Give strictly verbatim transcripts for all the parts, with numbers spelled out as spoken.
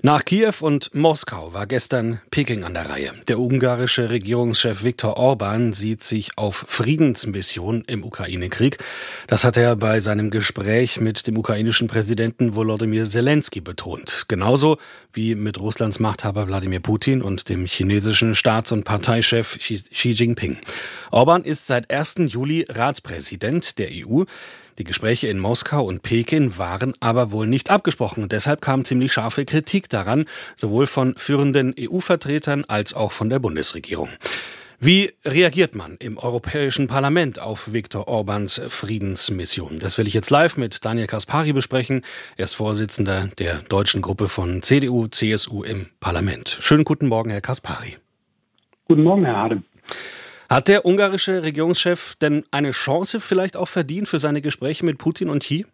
Nach Kiew und Moskau war gestern Peking an der Reihe. Der ungarische Regierungschef Viktor Orbán sieht sich auf Friedensmission im Ukraine-Krieg. Das hat er bei seinem Gespräch mit dem ukrainischen Präsidenten Volodymyr Zelensky betont. Genauso wie mit Russlands Machthaber Wladimir Putin und dem chinesischen Staats- und Parteichef Xi Jinping. Orbán ist seit ersten Juli Ratspräsident der E U. Die Gespräche in Moskau und Peking waren aber wohl nicht abgesprochen. Und deshalb kam ziemlich scharfe Kritik daran, sowohl von führenden E U-Vertretern als auch von der Bundesregierung. Wie reagiert man im Europäischen Parlament auf Viktor Orbáns Friedensmission? Das will ich jetzt live mit Daniel Caspary besprechen. Er ist Vorsitzender der deutschen Gruppe von C D U, C S U im Parlament. Schönen guten Morgen, Herr Caspary. Guten Morgen, Herr Hade. Hat der ungarische Regierungschef denn eine Chance vielleicht auch verdient für seine Gespräche mit Putin und Xi?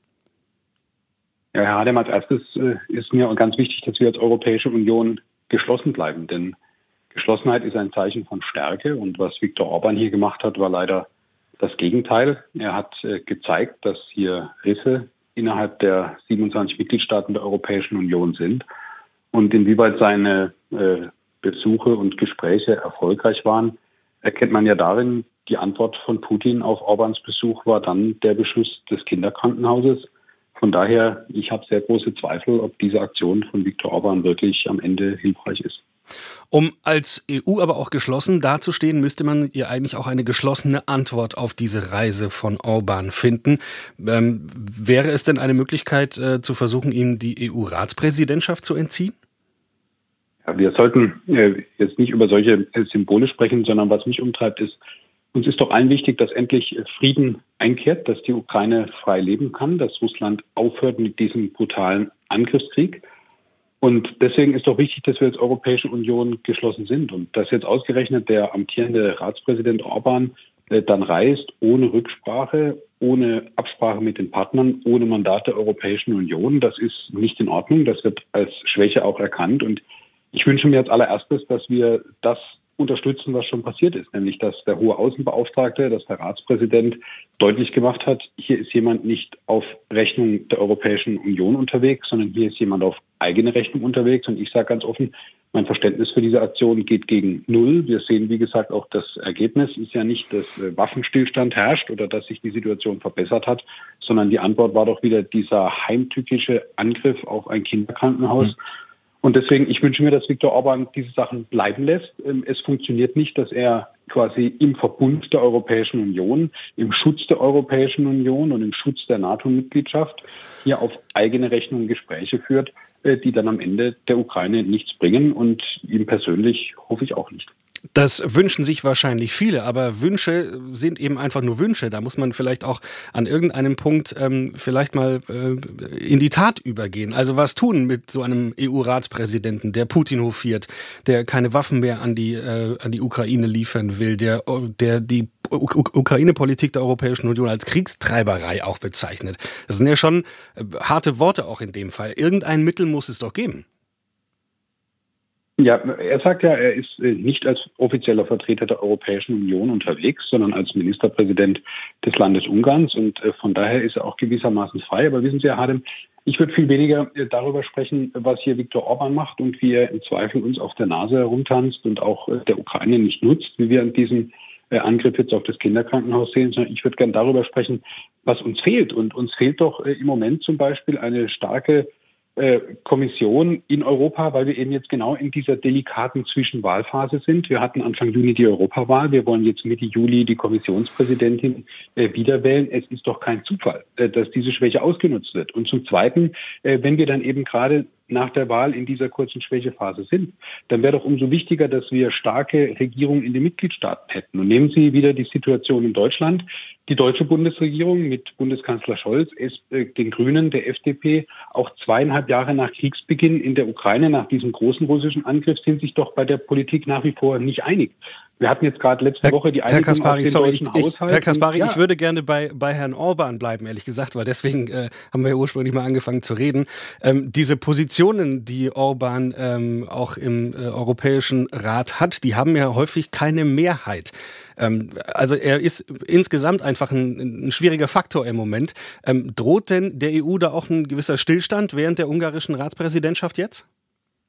Ja, Herr Hadem, als erstes äh, ist mir ganz wichtig, dass wir als Europäische Union geschlossen bleiben. Denn Geschlossenheit ist ein Zeichen von Stärke. Und was Viktor Orbán hier gemacht hat, war leider das Gegenteil. Er hat äh, gezeigt, dass hier Risse innerhalb der siebenundzwanzig Mitgliedstaaten der Europäischen Union sind. Und inwieweit seine äh, Besuche und Gespräche erfolgreich waren, erkennt man ja darin, die Antwort von Putin auf Orbáns Besuch war dann der Beschluss des Kinderkrankenhauses. Von daher, ich habe sehr große Zweifel, ob diese Aktion von Viktor Orbán wirklich am Ende hilfreich ist. Um als E U aber auch geschlossen dazustehen, müsste man ihr eigentlich auch eine geschlossene Antwort auf diese Reise von Orbán finden. Ähm, wäre es denn eine Möglichkeit, äh, zu versuchen, ihm die E U-Ratspräsidentschaft zu entziehen? Wir sollten äh, jetzt nicht über solche Symbole sprechen, sondern was mich umtreibt, ist, uns ist doch allen wichtig, dass endlich Frieden einkehrt, dass die Ukraine frei leben kann, dass Russland aufhört mit diesem brutalen Angriffskrieg. Und deswegen ist doch wichtig, dass wir als Europäische Union geschlossen sind. Und dass jetzt ausgerechnet der amtierende Ratspräsident Orbán äh, dann reist, ohne Rücksprache, ohne Absprache mit den Partnern, ohne Mandat der Europäischen Union, das ist nicht in Ordnung. Das wird als Schwäche auch erkannt. Und ich wünsche mir als allererstes, dass wir das unterstützen, was schon passiert ist, nämlich dass der hohe Außenbeauftragte, dass der Ratspräsident deutlich gemacht hat, hier ist jemand nicht auf Rechnung der Europäischen Union unterwegs, sondern hier ist jemand auf eigene Rechnung unterwegs. Und ich sage ganz offen, mein Verständnis für diese Aktion geht gegen Null. Wir sehen, wie gesagt, auch das Ergebnis ist ja nicht, dass Waffenstillstand herrscht oder dass sich die Situation verbessert hat, sondern die Antwort war doch wieder dieser heimtückische Angriff auf ein Kinderkrankenhaus. Mhm. Und deswegen, ich wünsche mir, dass Viktor Orbán diese Sachen bleiben lässt. Es funktioniert nicht, dass er quasi im Verbund der Europäischen Union, im Schutz der Europäischen Union und im Schutz der NATO-Mitgliedschaft hier auf eigene Rechnung Gespräche führt, die dann am Ende der Ukraine nichts bringen und ihm persönlich hoffe ich auch nicht. Das wünschen sich wahrscheinlich viele, aber Wünsche sind eben einfach nur Wünsche. Da muss man vielleicht auch an irgendeinem Punkt ähm, vielleicht mal äh, in die Tat übergehen. Also was tun mit so einem E U-Ratspräsidenten, der Putin hofiert, der keine Waffen mehr an die äh, an die Ukraine liefern will, der der die U- Ukraine-Politik der Europäischen Union als Kriegstreiberei auch bezeichnet. Das sind ja schon äh, harte Worte auch in dem Fall. Irgendein Mittel muss es doch geben. Ja, er sagt ja, er ist nicht als offizieller Vertreter der Europäischen Union unterwegs, sondern als Ministerpräsident des Landes Ungarns und von daher ist er auch gewissermaßen frei. Aber wissen Sie, Herr Hadem, ich würde viel weniger darüber sprechen, was hier Viktor Orbán macht und wie er im Zweifel uns auf der Nase herumtanzt und auch der Ukraine nicht nutzt, wie wir an diesem Angriff jetzt auf das Kinderkrankenhaus sehen, sondern ich würde gerne darüber sprechen, was uns fehlt. Und uns fehlt doch im Moment zum Beispiel eine starke Kommission in Europa, weil wir eben jetzt genau in dieser delikaten Zwischenwahlphase sind. Wir hatten Anfang Juni die Europawahl. Wir wollen jetzt Mitte Juli die Kommissionspräsidentin äh, wiederwählen. Es ist doch kein Zufall, äh, dass diese Schwäche ausgenutzt wird. Und zum Zweiten, äh, wenn wir dann eben gerade nach der Wahl in dieser kurzen Schwächephase sind, dann wäre doch umso wichtiger, dass wir starke Regierungen in den Mitgliedstaaten hätten. Und nehmen Sie wieder die Situation in Deutschland. Die deutsche Bundesregierung mit Bundeskanzler Scholz, den Grünen, der F D P, auch zweieinhalb Jahre nach Kriegsbeginn in der Ukraine, nach diesem großen russischen Angriff, sind sich doch bei der Politik nach wie vor nicht einig. Wir hatten jetzt gerade letzte Herr, Woche die Einigung Herr Caspary, auf den sorry, deutschen ich, ich, Haushalt. Herr Caspary, ja. ich würde gerne bei, bei Herrn Orbán bleiben, ehrlich gesagt, weil deswegen äh, haben wir ja ursprünglich mal angefangen zu reden. Ähm, diese Positionen, die Orbán ähm, auch im äh, Europäischen Rat hat, die haben ja häufig keine Mehrheit. Ähm, also er ist insgesamt einfach ein, ein schwieriger Faktor im Moment. Ähm, droht denn der E U da auch ein gewisser Stillstand während der ungarischen Ratspräsidentschaft jetzt?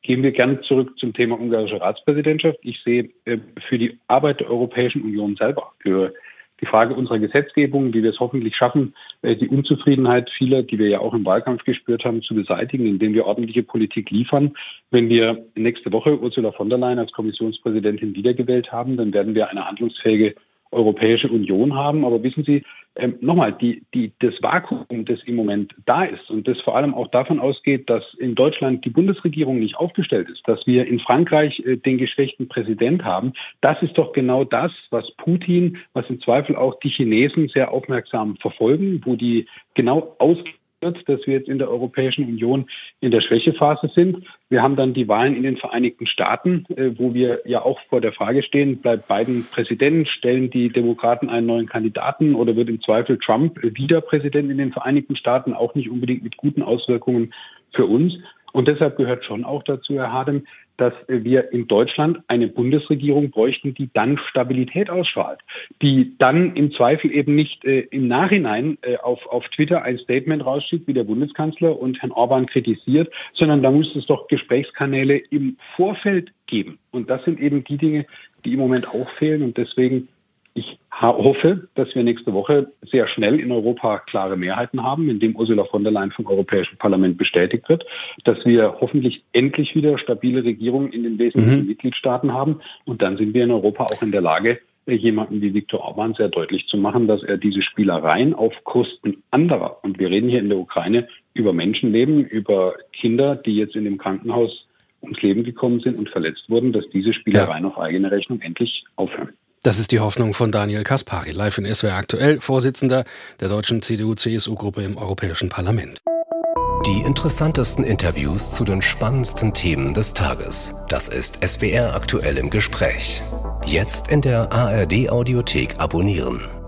Gehen wir gerne zurück zum Thema ungarische Ratspräsidentschaft. Ich sehe äh, für die Arbeit der Europäischen Union selber, für die Frage unserer Gesetzgebung, wie wir es hoffentlich schaffen, äh, die Unzufriedenheit vieler, die wir ja auch im Wahlkampf gespürt haben, zu beseitigen, indem wir ordentliche Politik liefern. Wenn wir nächste Woche Ursula von der Leyen als Kommissionspräsidentin wiedergewählt haben, dann werden wir eine handlungsfähige Europäische Union haben. Aber wissen Sie, ähm, nochmal, die, die, das Vakuum, das im Moment da ist und das vor allem auch davon ausgeht, dass in Deutschland die Bundesregierung nicht aufgestellt ist, dass wir in Frankreich äh, den geschwächten Präsident haben, das ist doch genau das, was Putin, was im Zweifel auch die Chinesen sehr aufmerksam verfolgen, wo die genau ausgehen, dass wir jetzt in der Europäischen Union in der Schwächephase sind. Wir haben dann die Wahlen in den Vereinigten Staaten, wo wir ja auch vor der Frage stehen, bleibt Biden Präsident, stellen die Demokraten einen neuen Kandidaten oder wird im Zweifel Trump wieder Präsident in den Vereinigten Staaten, auch nicht unbedingt mit guten Auswirkungen für uns. Und deshalb gehört schon auch dazu, Herr Hardem, dass wir in Deutschland eine Bundesregierung bräuchten, die dann Stabilität ausstrahlt, die dann im Zweifel eben nicht äh, im Nachhinein äh, auf, auf Twitter ein Statement rausschickt wie der Bundeskanzler und Herrn Orban kritisiert, sondern da muss es doch Gesprächskanäle im Vorfeld geben. Und das sind eben die Dinge, die im Moment auch fehlen. Und deswegen, ich hoffe, dass wir nächste Woche sehr schnell in Europa klare Mehrheiten haben, indem Ursula von der Leyen vom Europäischen Parlament bestätigt wird, dass wir hoffentlich endlich wieder stabile Regierungen in den wesentlichen mhm. Mitgliedstaaten haben. Und dann sind wir in Europa auch in der Lage, jemanden wie Viktor Orban sehr deutlich zu machen, dass er diese Spielereien auf Kosten anderer, und wir reden hier in der Ukraine über Menschenleben, über Kinder, die jetzt in dem Krankenhaus ums Leben gekommen sind und verletzt wurden, dass diese Spielereien ja. auf eigene Rechnung endlich aufhören. Das ist die Hoffnung von Daniel Caspary, live in S W R aktuell, Vorsitzender der deutschen C D U C S U-Gruppe im Europäischen Parlament. Die interessantesten Interviews zu den spannendsten Themen des Tages. Das ist S W R aktuell im Gespräch. Jetzt in der A R D Audiothek abonnieren.